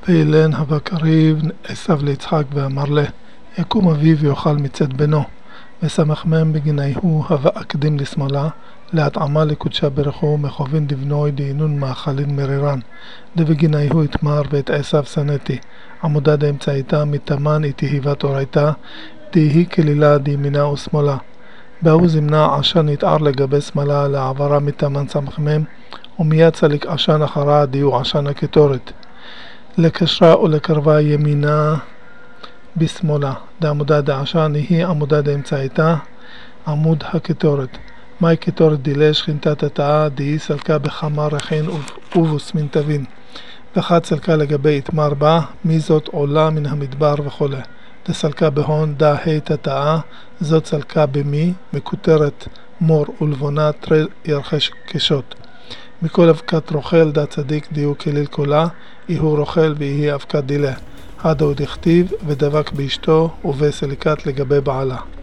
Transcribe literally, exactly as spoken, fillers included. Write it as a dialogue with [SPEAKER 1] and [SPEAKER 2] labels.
[SPEAKER 1] ואילן הבא קריב עשיו ליצחק ואמר לה, יקום אביו ויאכל מצאת בנו, וסמך מהם בגינהו הבא אקדים לשמאלה, להתעמה לקודשה ברכו מכוון דבנוי דהינון מאכלין מרירן, דבגינהו התמר ואת עשיו שנאתי, עמודה דאמצעיתה מתאמן איתי היבת אורייתה, דהי כלילה דימינה ושמאלה. באו זמנה עשן יתער לגבי שמאלה לעברה מתאמן סמך מהם, ומיד צליק עשן אחרה דיו עשן הקטורת. לקשרה ולקרבה ימינה בשמאלה, דעמודה דעשן היא עמודה דאמצעיתה, עמוד הקטורת. מהי קטורת דילה שכינתה תתאה, דהי סלקה בחמה רכין ובוסמין תבין. וחד סלקה לגבי התמר בה, מי זאת עולה מן המדבר וכולי. דסלקה בהון דה ה' תתאה, זאת סלקה במי, מקוטרת מור ולבונה תרי ירחש קשות. מכל אבקת רוכל דה צדיק דיו כליל קולה, איהו רוכל ויהי אבקת דילה. עד עוד הכתיב ודבק באשתו ובסליקת לגבי בעלה.